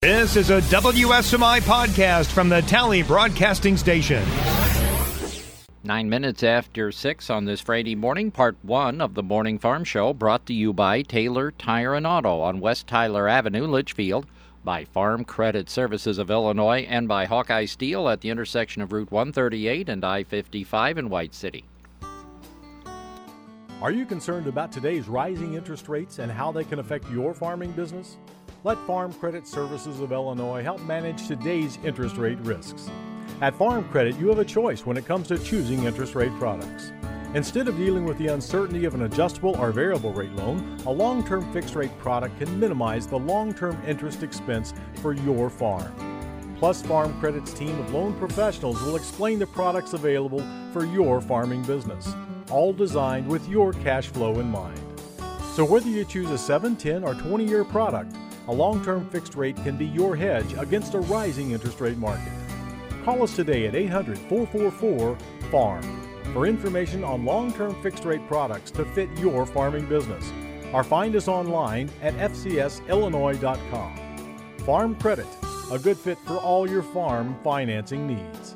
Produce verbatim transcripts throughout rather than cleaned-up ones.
This is a W S M I podcast from the Tally Broadcasting Station. Nine minutes after six on this Friday morning, part one of the Morning Farm Show, brought to you by Taylor Tire and Auto on West Tyler Avenue, Litchfield, by Farm Credit Services of Illinois, and by Hawkeye Steel at the intersection of Route one thirty-eight and I fifty-five in White City. Are you concerned about today's rising interest rates and how they can affect your farming business? Let Farm Credit Services of Illinois help manage today's interest rate risks. At Farm Credit, you have a choice when it comes to choosing interest rate products. Instead of dealing with the uncertainty of an adjustable or variable rate loan, a long-term fixed rate product can minimize the long-term interest expense for your farm. Plus, Farm Credit's team of loan professionals will explain the products available for your farming business, all designed with your cash flow in mind. So whether you choose a seven, ten, or twenty-year product, a long-term fixed rate can be your hedge against a rising interest rate market. Call us today at eight hundred, four four four, FARM for information on long-term fixed rate products to fit your farming business, or find us online at f c s illinois dot com. Farm Credit, a good fit for all your farm financing needs.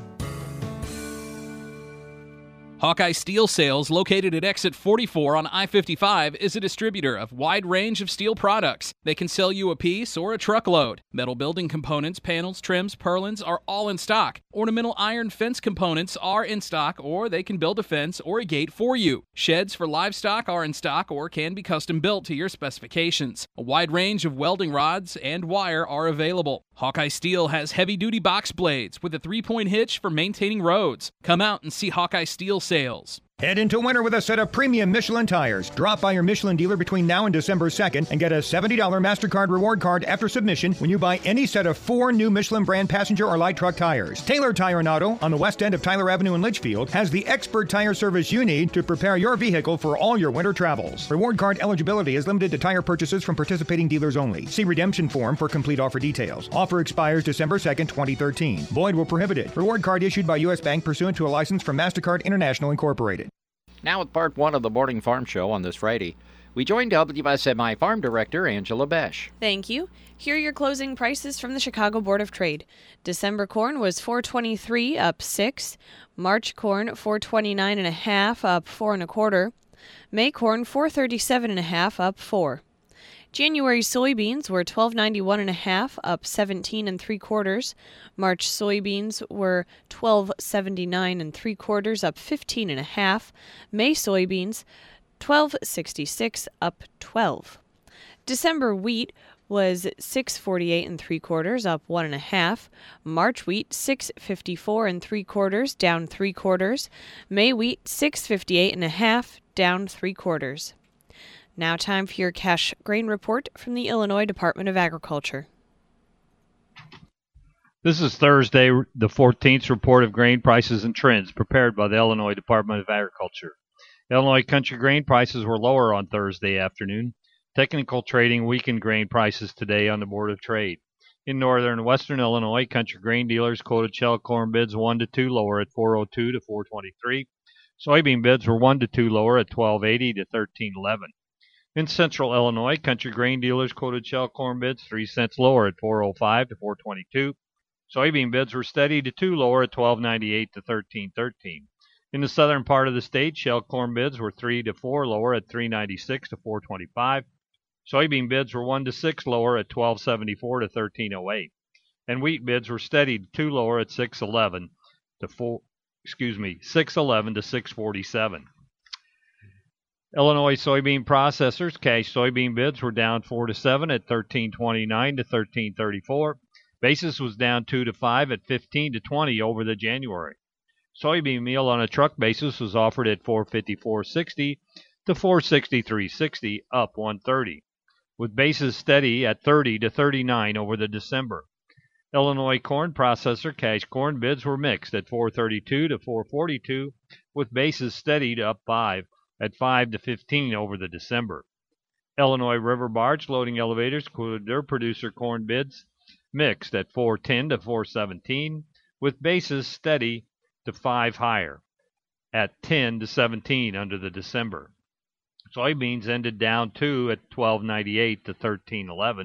Hawkeye Steel Sales, located at exit forty-four on I fifty-five, is a distributor of wide range of steel products. They can sell you a piece or a truckload. Metal building components, panels, trims, purlins are all in stock. Ornamental iron fence components are in stock, or they can build a fence or a gate for you. Sheds for livestock are in stock or can be custom built to your specifications. A wide range of welding rods and wire are available. Hawkeye Steel has heavy-duty box blades with a three-point hitch for maintaining roads. Come out and see Hawkeye Steel Sales. Head into winter with a set of premium Michelin tires. Drop by your Michelin dealer between now and December second and get a seventy dollars MasterCard reward card after submission when you buy any set of four new Michelin brand passenger or light truck tires. Taylor Tire and Auto on the west end of Tyler Avenue in Litchfield has the expert tire service you need to prepare your vehicle for all your winter travels. Reward card eligibility is limited to tire purchases from participating dealers only. See redemption form for complete offer details. Offer expires December second, twenty thirteen. Void where prohibited. Reward card issued by U S Bank pursuant to a license from MasterCard International Incorporated. Now with part one of the Morning Farm Show on this Friday, we join W S M I Farm Director Angela Besh. Thank you. Here are your closing prices from the Chicago Board of Trade. December corn was four twenty-three, up six. March corn four twenty-nine and a half, up four and a quarter. May corn four thirty-seven and a half, up four. January soybeans were twelve ninety-one and a half, up seventeen and three quarters. March soybeans were twelve seventy-nine and three quarters, up fifteen and a half. May soybeans twelve sixty-six, up twelve. December wheat was six forty-eight and three quarters, up one and a half. March wheat six fifty-four and three quarters, down three quarters. May wheat six fifty-eight and a half, down three quarters. Now time for your cash grain report from the Illinois Department of Agriculture. This is Thursday, the fourteenth report of grain prices and trends prepared by the Illinois Department of Agriculture. Illinois country grain prices were lower on Thursday afternoon. Technical trading weakened grain prices today on the Board of Trade. In northern and western Illinois, country grain dealers quoted shell corn bids one to two lower at four oh two to four twenty-three. Soybean bids were one to two lower at twelve eighty to thirteen eleven. In central Illinois, country grain dealers quoted shell corn bids three cents lower at four oh five to four twenty-two. Soybean bids were steady to two lower at twelve ninety-eight to thirteen thirteen. In the southern part of the state, shell corn bids were three to four lower at three ninety-six to four twenty-five. Soybean bids were one to six lower at twelve seventy-four to thirteen oh eight. And wheat bids were steady to two lower at six eleven to four, excuse me, six eleven to six forty-seven. Illinois soybean processors cash soybean bids were down four to seven at thirteen twenty-nine to thirteen thirty-four. Basis was down two to five at fifteen to twenty over the January. Soybean meal on a truck basis was offered at four fifty-four sixty to four sixty-three sixty, up one thirty, with basis steady at thirty to thirty-nine over the December. Illinois corn processor cash corn bids were mixed at four thirty-two to four forty-two, with basis steady to up five at five to fifteen over the December. Illinois river barge loading elevators quoted their producer corn bids mixed at four ten to four seventeen, with basis steady to five higher at ten to seventeen under the December. Soybeans ended down two at twelve ninety-eight to thirteen eleven,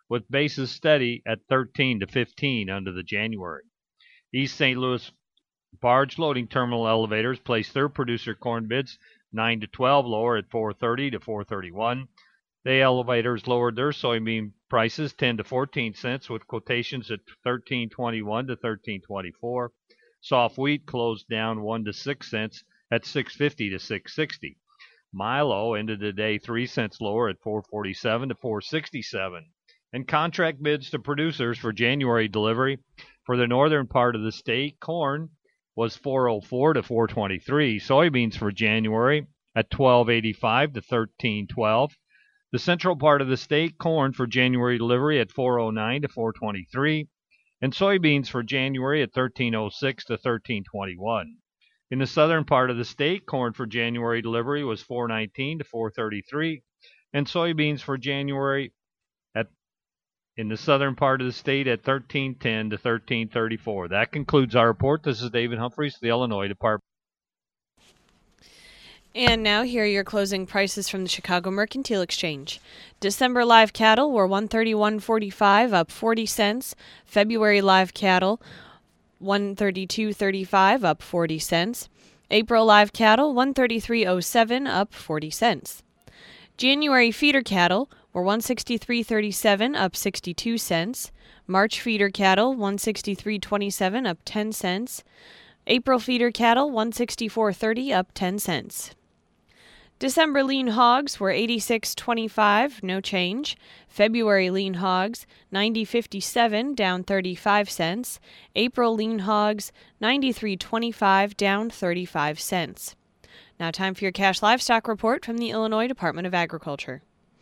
with bases steady at thirteen to fifteen under the January. East Saint Louis barge loading terminal elevators placed their producer corn bids nine to twelve lower at four thirty to four thirty-one. The elevators lowered their soybean prices ten to fourteen cents with quotations at thirteen twenty-one to thirteen twenty-four. Soft wheat closed down one to six cents at six fifty to six sixty. Milo ended the day three cents lower at four forty-seven to four sixty-seven. And contract bids to producers for January delivery for the northern part of the state, corn was four oh four to four twenty-three. Soybeans for January at twelve eighty-five to thirteen twelve. The central part of the state, corn for January delivery at four oh nine to four twenty-three, and soybeans for January at thirteen oh six to thirteen twenty-one. In the southern part of the state, corn for January delivery was four nineteen to four thirty-three, and soybeans for January at in the southern part of the state at thirteen ten to thirteen thirty-four. That concludes our report. This is David Humphreys, the Illinois Department. And now here are your closing prices from the Chicago Mercantile Exchange. December live cattle were one thirty-one forty-five, up forty cents. February live cattle one thirty-two thirty-five, up forty cents. April live cattle one thirty-three oh seven, up forty cents. January feeder cattle were one sixty-three thirty-seven, up sixty-two cents. March feeder cattle one sixty-three twenty-seven, up ten cents. April feeder cattle one sixty-four thirty, up ten cents. December lean hogs were eighty-six twenty-five, no change. February lean hogs ninety fifty-seven, down thirty-five cents. April lean hogs ninety-three twenty-five, down thirty-five cents. Now time for your cash livestock report from the Illinois Department of Agriculture.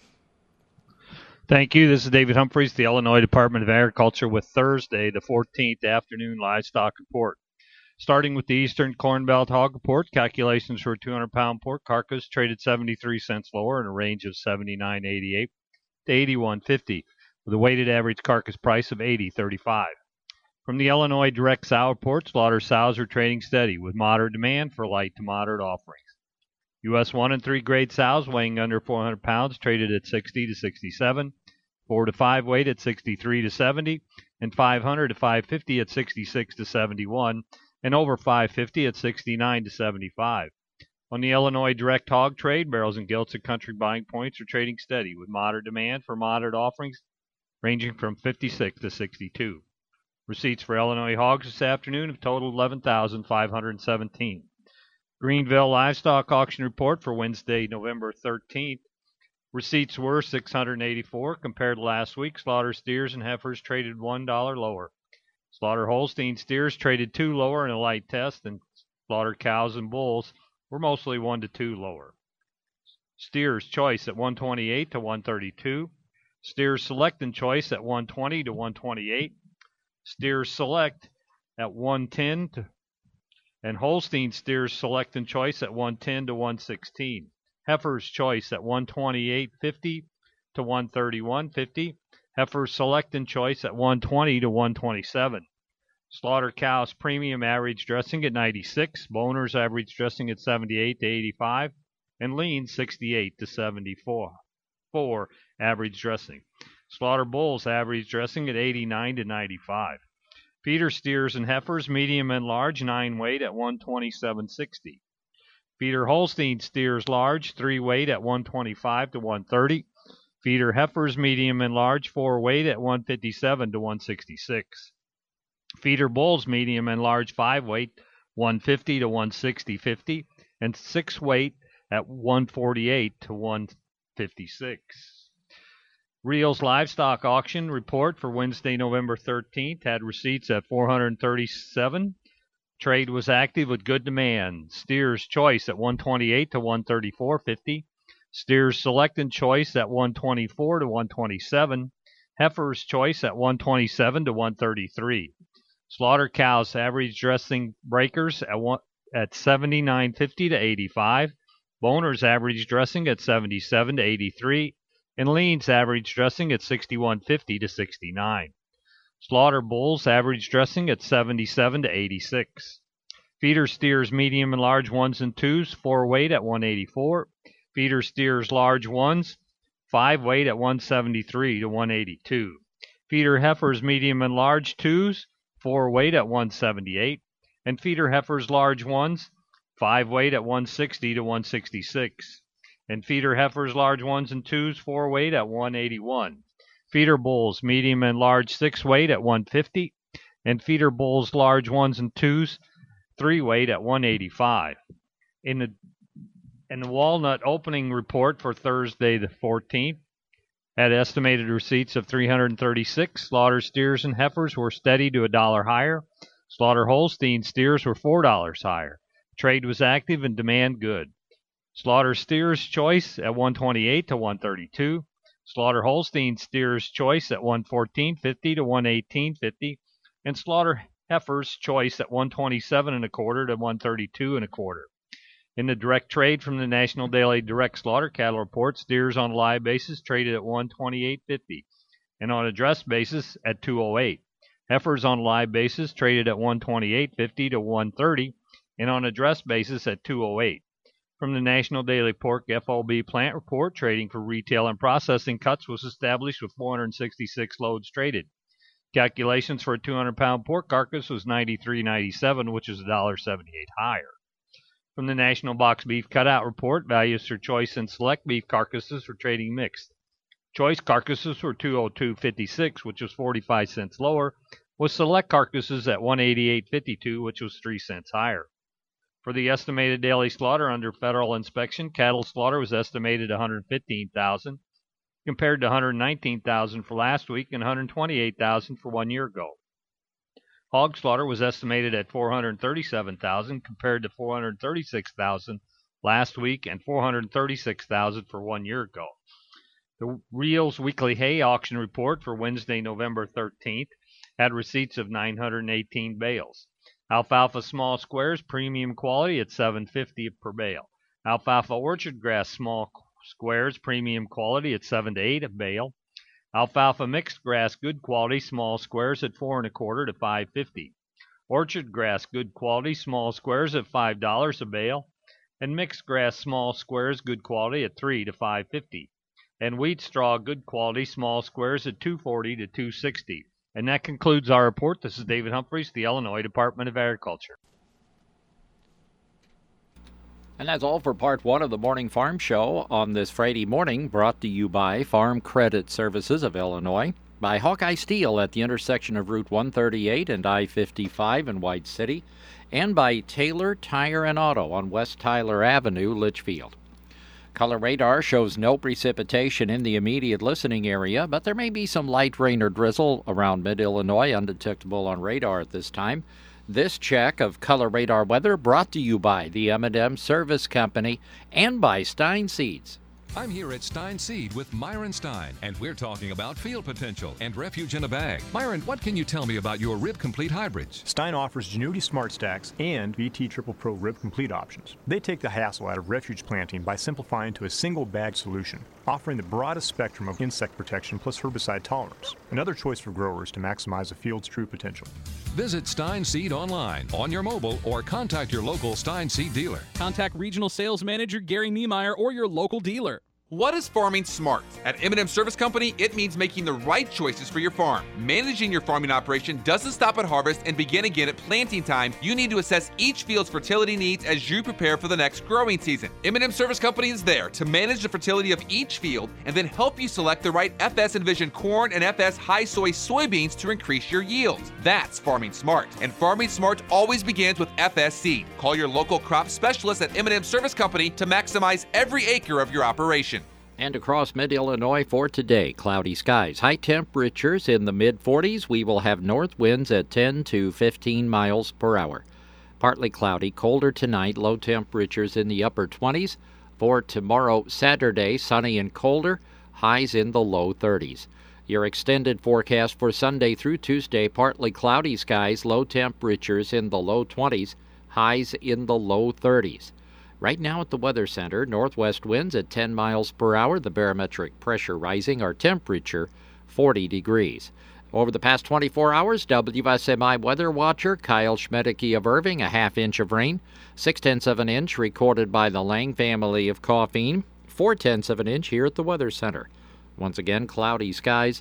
Thank you. This is David Humphreys, the Illinois Department of Agriculture, with Thursday, the fourteenth afternoon livestock report. Starting with the Eastern Corn Belt Hog Report, calculations for a two hundred pound pork carcass traded seventy-three cents lower in a range of seventy-nine eighty-eight to eighty-one fifty, with a weighted average carcass price of eighty thirty-five. From the Illinois Direct Sow Report, slaughter sows are trading steady with moderate demand for light to moderate offerings. U S one and three grade sows weighing under four hundred pounds traded at sixty to sixty-seven, four to five weight at sixty-three to seventy, and five hundred to five fifty at sixty-six to seventy-one. And over five fifty at sixty-nine to seventy-five. On the Illinois direct hog trade, barrels and gilts at country buying points are trading steady with moderate demand for moderate offerings ranging from fifty-six to sixty-two. Receipts for Illinois hogs this afternoon have totaled eleven thousand five hundred seventeen. Greenville Livestock Auction Report for Wednesday, November thirteenth. Receipts were six hundred eighty-four compared to last week. Slaughter steers and heifers traded one dollar lower. Slaughter Holstein steers traded two lower in a light test, and slaughter cows and bulls were mostly one to two lower. Steers choice at one twenty-eight to one thirty-two. Steers select and choice at one twenty to one twenty-eight. Steers select at one ten to, and Holstein steers select and choice at one ten to one sixteen. Heifers choice at one twenty-eight fifty to one thirty-one fifty. Heifers select and choice at one twenty to one twenty-seven. Slaughter cows premium average dressing at ninety-six, boners average dressing at seventy-eight to eighty-five, and lean sixty-eight to seventy-four. Four average dressing. Slaughter bulls average dressing at eighty-nine to ninety-five. Feeder steers and heifers medium and large nine weight at one twenty-seven sixty. Feeder Holstein steers large three weight at one twenty-five to one thirty. Feeder heifers medium and large four weight at one fifty-seven to one sixty-six. Feeder bulls medium and large five weight one fifty to one sixty fifty, and six weight at one forty-eight to one fifty-six. Reels Livestock Auction Report for Wednesday, November thirteenth had receipts at four hundred thirty-seven. Trade was active with good demand. Steers choice at one twenty-eight to one thirty-four fifty. Steers select and choice at one twenty-four to one twenty-seven. Heifers choice at one twenty-seven to one thirty-three. Slaughter cows average dressing breakers at one, at seventy-nine fifty to eighty-five. Boners average dressing at seventy-seven to eighty-three. And leans average dressing at sixty-one fifty to sixty-nine. Slaughter bulls average dressing at seventy-seven to eighty-six. Feeder steers medium and large ones and twos four weight at one eighty-four. Feeder steers large ones five weight at one seventy-three to one eighty-two. Feeder heifers medium and large twos, four weight at one seventy-eight, and feeder heifers large ones, five weight at one sixty to one sixty-six, and feeder heifers large ones and twos, four weight at one eighty-one. Feeder bulls medium and large six weight at one fifty, and feeder bulls large ones and twos, three weight at one eighty-five. In the in the Walnut opening report for Thursday the fourteenth, had estimated receipts of three hundred thirty-six. Slaughter steers and heifers were steady to a dollar higher. Slaughter Holstein steers were four dollars higher. Trade was active and demand good. Slaughter steers choice at one twenty-eight to one thirty-two. Slaughter Holstein steers choice at one fourteen fifty to one eighteen fifty, and slaughter heifers choice at one twenty-seven and a quarter to one thirty-two and a quarter. In the direct trade from the National Daily Direct Slaughter Cattle Report, steers on a live basis traded at one twenty-eight fifty, and on a dress basis at two oh eight. Heifers on a live basis traded at one twenty-eight fifty to one thirty, and on a dress basis at two oh eight. From the National Daily Pork F O B Plant Report, trading for retail and processing cuts was established with four hundred sixty-six loads traded. Calculations for a two hundred pound pork carcass was ninety-three ninety-seven, which is one dollar seventy-eight higher. From the National Box Beef Cutout Report, values for choice and select beef carcasses were trading mixed. Choice carcasses were two oh two fifty-six, which was forty-five cents lower, with select carcasses at one eighty-eight fifty-two, which was three cents higher. For the estimated daily slaughter under federal inspection, cattle slaughter was estimated one hundred fifteen thousand, compared to one hundred nineteen thousand for last week and one hundred twenty-eight thousand for one year ago. Hog slaughter was estimated at four hundred thirty-seven thousand compared to four hundred thirty-six thousand last week and four hundred thirty-six thousand for one year ago. The Reels Weekly Hay Auction Report for Wednesday, November thirteenth had receipts of nine hundred eighteen bales. Alfalfa small squares premium quality at seven fifty per bale. Alfalfa orchard grass small squares premium quality at seven to eight a bale. Alfalfa mixed grass good quality small squares at four and a quarter to five fifty. Orchard grass good quality small squares at five dollars a bale, and mixed grass small squares good quality at three to five fifty. And wheat straw good quality small squares at two forty to two sixty. And that concludes our report. This is David Humphreys, the Illinois Department of Agriculture. And that's all for part one of the Morning Farm Show on this Friday morning, brought to you by Farm Credit Services of Illinois, by Hawkeye Steel at the intersection of Route one thirty-eight and I fifty-five in White City, and by Taylor Tire and Auto on West Tyler Avenue, Litchfield. Color radar shows no precipitation in the immediate listening area, but there may be some light rain or drizzle around mid-Illinois, undetectable on radar at this time. This check of color radar weather brought to you by the M and M Service Company and by Stein Seeds. I'm here at Stein Seed with Myron Stein, and we're talking about field potential and refuge in a bag. Myron, what can you tell me about your Rib Complete hybrids? Stein offers Genuity Smart Stacks and V T Triple Pro Rib Complete options. They take the hassle out of refuge planting by simplifying to a single bag solution, offering the broadest spectrum of insect protection plus herbicide tolerance. Another choice for growers to maximize a field's true potential. Visit Stein Seed online, on your mobile, or contact your local Stein Seed dealer. Contact Regional Sales Manager Gary Niemeyer or your local dealer. What is farming smart? At M and M Service Company, it means making the right choices for your farm. Managing your farming operation doesn't stop at harvest and begin again at planting time. You need to assess each field's fertility needs as you prepare for the next growing season. M and M Service Company is there to manage the fertility of each field and then help you select the right F S Envision corn and F S High Soy soybeans to increase your yields. That's farming smart. And farming smart always begins with F S seed. Call your local crop specialist at M and M Service Company to maximize every acre of your operation. And across mid-Illinois for today, cloudy skies. High temperatures in the mid forties. We will have north winds at ten to fifteen miles per hour. Partly cloudy, colder tonight, low temperatures in the upper twenties. For tomorrow, Saturday, sunny and colder, highs in the low thirties. Your extended forecast for Sunday through Tuesday, partly cloudy skies, low temperatures in the low twenties, highs in the low thirties. Right now at the Weather Center, northwest winds at ten miles per hour, the barometric pressure rising, our temperature forty degrees. Over the past twenty-four hours, W S M I weather watcher Kyle Schmedeke of Irving, a half inch of rain, six-tenths of an inch recorded by the Lang family of Coffeen, four-tenths of an inch here at the Weather Center. Once again, cloudy skies,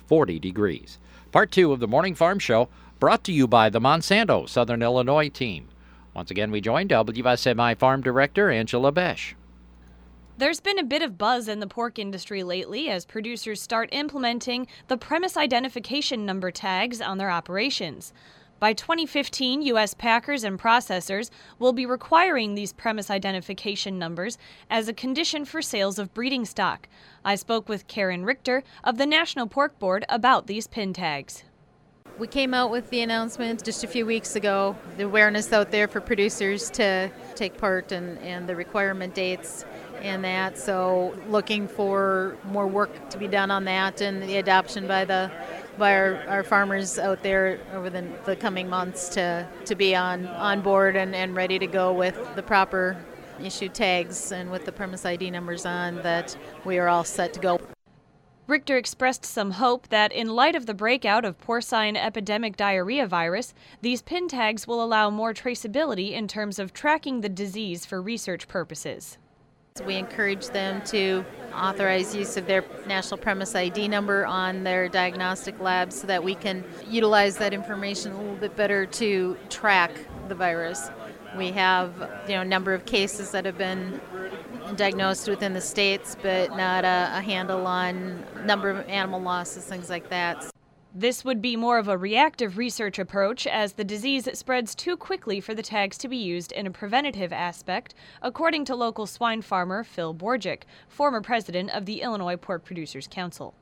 forty degrees. Part two of the Morning Farm Show brought to you by the Monsanto Southern Illinois team. Once again, we join W S M I Farm Director Angela Besch. There's been a bit of buzz in the pork industry lately as producers start implementing the premise identification number tags on their operations. By twenty fifteen, U S packers and processors will be requiring these premise identification numbers as a condition for sales of breeding stock. I spoke with Karen Richter of the National Pork Board about these pin tags. We came out with the announcement just a few weeks ago, the awareness out there for producers to take part and, and the requirement dates and that. So looking for more work to be done on that and the adoption by the by our, our farmers out there over the, the coming months to, to be on, on board and, and ready to go with the proper issued tags and with the premise I D numbers on, that we are all set to go. Richter expressed some hope that in light of the breakout of porcine epidemic diarrhea virus, these pin tags will allow more traceability in terms of tracking the disease for research purposes. We encourage them to authorize use of their national premise I D number on their diagnostic labs so that we can utilize that information a little bit better to track the virus. We have, you know, a number of cases that have been diagnosed within the states, but not a, a handle on number of animal losses, things like that. This would be more of a reactive research approach as the disease spreads too quickly for the tags to be used in a preventative aspect, according to local swine farmer Phil Borgic, former president of the Illinois Pork Producers Council.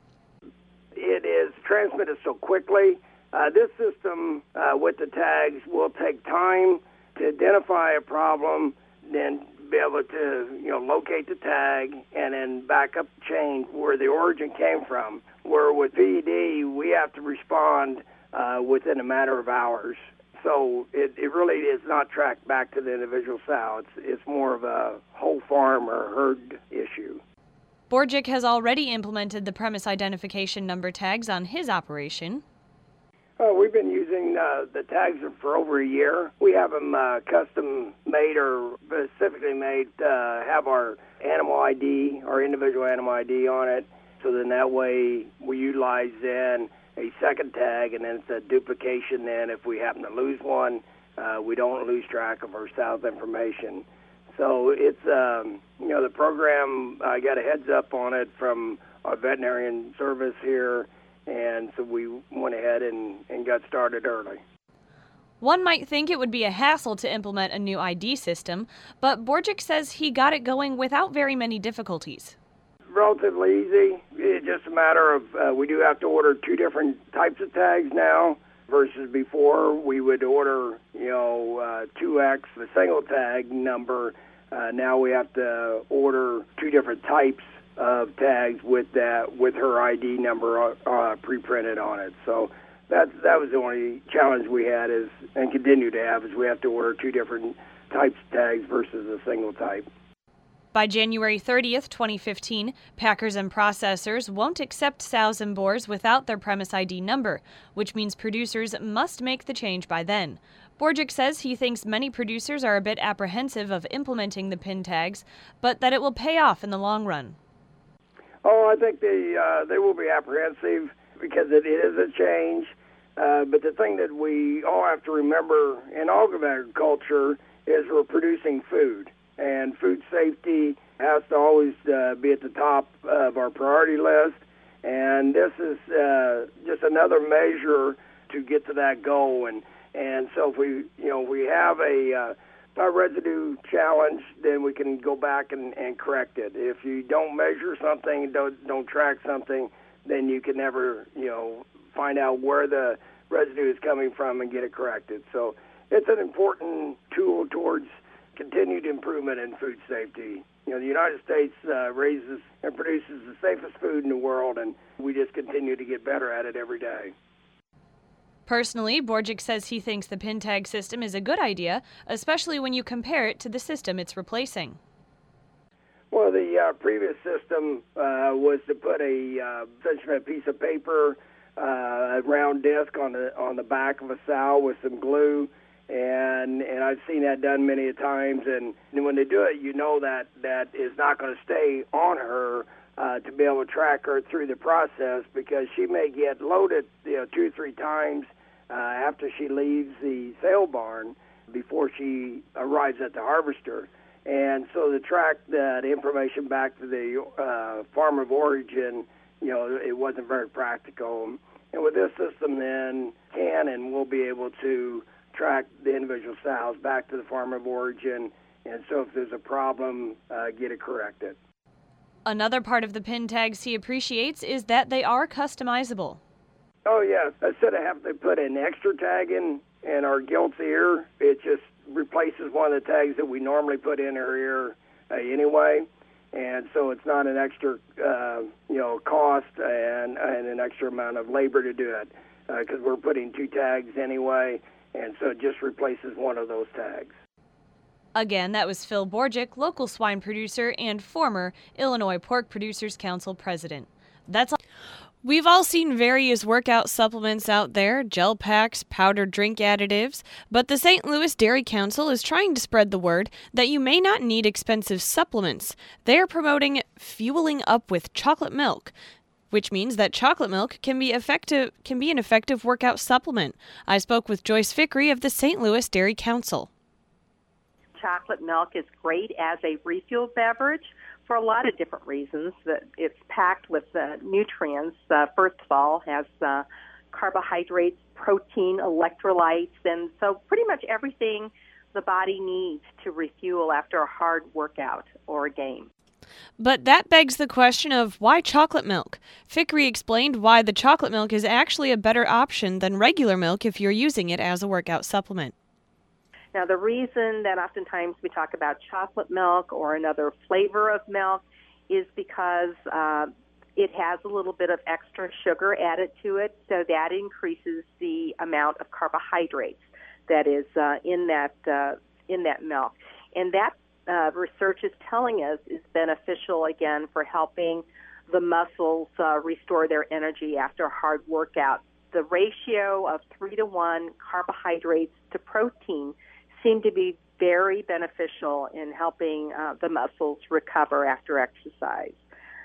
It is transmitted so quickly. Uh, this system uh, with the tags will take time to identify a problem, then be able to, you know, locate the tag and then back up the chain where the origin came from. Where with P E D, we have to respond uh, within a matter of hours. So it, it really is not tracked back to the individual sow. It's, it's more of a whole farm or herd issue. Borgic has already implemented the premise identification number tags on his operation. Oh, we've been using uh, the tags for over a year. We have them uh, custom made or specifically made to uh, have our animal I D, our individual animal I D on it. So then that way we utilize then a second tag, and then it's a duplication then if we happen to lose one, uh, we don't lose track of our sow's information. So it's, um, you know, the program, I got a heads up on it from our veterinarian service here, and so we went ahead and, and got started early. One might think it would be a hassle to implement a new I D system, but Borgic says he got it going without very many difficulties. Relatively easy. It's just a matter of uh, we do have to order two different types of tags now versus before we would order, you know, uh, two X, the single tag number. Uh, now we have to order two different types of tags with that, with her I D number uh, pre-printed on it. So that's that was the only challenge we had is and continue to have is we have to order two different types of tags versus a single type. By January thirtieth, twenty fifteen, packers and processors won't accept sows and boars without their premise I D number, which means producers must make the change by then. Borgic says he thinks many producers are a bit apprehensive of implementing the pin tags, but that it will pay off in the long run. Oh, I think they uh, they will be apprehensive because it is a change. Uh, but the thing that we all have to remember in all of agriculture is we're producing food. And food safety has to always uh, be at the top of our priority list. And this is uh, just another measure to get to that goal. And, and so if we, you know, we have a, uh, a residue challenge, then we can go back and, and correct it. If you don't measure something, don't don't track something, then you can never, you know, find out where the residue is coming from and get it corrected. So it's an important tool towards continued improvement in food safety. You know, the United States uh, raises and produces the safest food in the world, and we just continue to get better at it every day. Personally, Borgic says he thinks the pin tag system is a good idea, especially when you compare it to the system it's replacing. Well, the uh, previous system uh, was to put a uh, essentially a piece of paper, uh, a round disc on the on the back of a sow with some glue. And and I've seen that done many a times, and when they do it, you know that that is not going to stay on her uh, to be able to track her through the process, because she may get loaded, you know, two or three times uh, after she leaves the sale barn before she arrives at the harvester. And so to track that information back to the uh, farm of origin, you know, it wasn't very practical. And with this system, then, can and will be able to track the individual sows back to the farm of origin, and so if there's a problem, uh, get it corrected. Another part of the pin tags he appreciates is that they are customizable. Oh, yeah. Instead of having to put an extra tag in, in our gilt's ear, it just replaces one of the tags that we normally put in her ear uh, anyway. And so it's not an extra, uh, you know, cost and, and an extra amount of labor to do it, because uh, we're putting two tags anyway, and so it just replaces one of those tags. Again, that was Phil Borgic, local swine producer and former Illinois Pork Producers Council president. That's all. We've all seen various workout supplements out there, gel packs, powdered drink additives, but the Saint Louis Dairy Council is trying to spread the word that you may not need expensive supplements. They are promoting fueling up with chocolate milk, which means that chocolate milk can be effective can be an effective workout supplement. I spoke with Joyce Fickrey of the Saint Louis Dairy Council. Chocolate milk is great as a refuel beverage for a lot of different reasons. That it's packed with uh, nutrients. Uh, first of all, has uh, carbohydrates, protein, electrolytes, and so pretty much everything the body needs to refuel after a hard workout or a game. But that begs the question of why chocolate milk? Fickrey explained why the chocolate milk is actually a better option than regular milk if you're using it as a workout supplement. Now, the reason that oftentimes we talk about chocolate milk or another flavor of milk is because uh, it has a little bit of extra sugar added to it, so that increases the amount of carbohydrates that is uh, in that uh, in that milk. And that uh, research is telling us is beneficial, again, for helping the muscles uh, restore their energy after a hard workout. The ratio of three to one carbohydrates to protein seem to be very beneficial in helping uh, the muscles recover after exercise.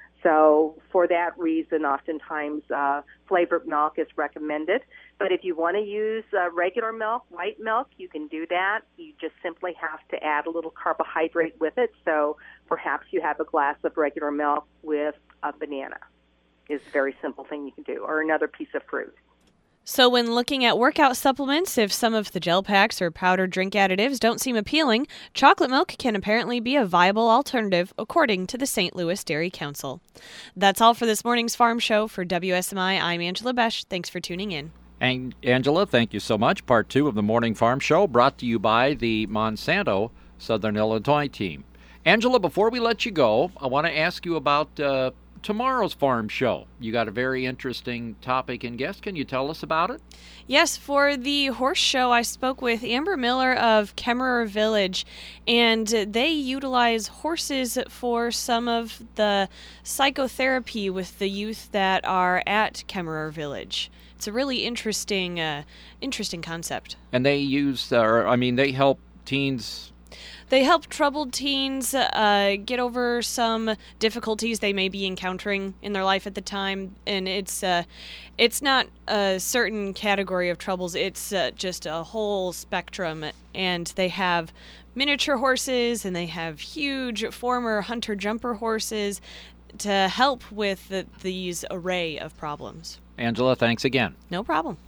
So for that reason, oftentimes uh, flavored milk is recommended. But if you want to use uh, regular milk, white milk, you can do that. You just simply have to add a little carbohydrate with it. So perhaps you have a glass of regular milk with a banana. Is a very simple thing you can do, or another piece of fruit. So when looking at workout supplements, if some of the gel packs or powdered drink additives don't seem appealing, chocolate milk can apparently be a viable alternative, according to the Saint Louis Dairy Council. That's all for this morning's Farm Show. For W S M I, I'm Angela Besch. Thanks for tuning in. And Angela, thank you so much. Part two of the Morning Farm Show brought to you by the Monsanto Southern Illinois team. Angela, before we let you go, I want to ask you about uh, tomorrow's Farm Show. You got a very interesting topic and guest. Can you tell us about it? Yes, for the horse show, I spoke with Amber Miller of Kemmerer Village, and they utilize horses for some of the psychotherapy with the youth that are at Kemmerer Village. It's a really interesting, uh, interesting concept. And they use, uh, I mean, they help teens. They help troubled teens uh, get over some difficulties they may be encountering in their life at the time, and it's uh, it's not a certain category of troubles. It's uh, just a whole spectrum, and they have miniature horses, and they have huge former hunter-jumper horses to help with the, these array of problems. Angela, thanks again. No problem.